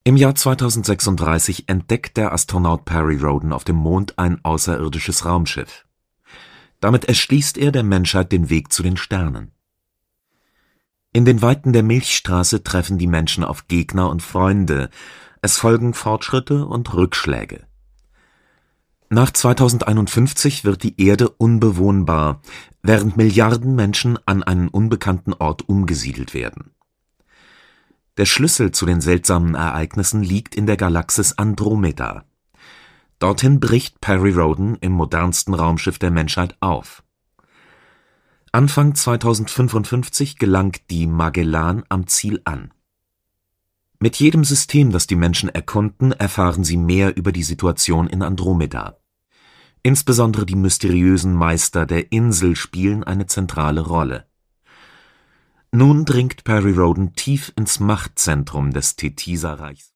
Im Jahr 2036 entdeckt der Astronaut Perry Rhodan auf dem Mond ein außerirdisches Raumschiff. Damit erschließt er der Menschheit den Weg zu den Sternen. In den Weiten der Milchstraße treffen die Menschen auf Gegner und Freunde, es folgen Fortschritte und Rückschläge. Nach 2051 wird die Erde unbewohnbar, während Milliarden Menschen an einen unbekannten Ort umgesiedelt werden. Der Schlüssel zu den seltsamen Ereignissen liegt in der Galaxis Andromeda. Dorthin bricht Perry Rhodan im modernsten Raumschiff der Menschheit auf. Anfang 2055 gelangt die Magellan am Ziel an. Mit jedem System, das die Menschen erkunden, erfahren sie mehr über die Situation in Andromeda. Insbesondere die mysteriösen Meister der Insel spielen eine zentrale Rolle. Nun dringt Perry Rhodan tief ins Machtzentrum des Tethisa-Reichs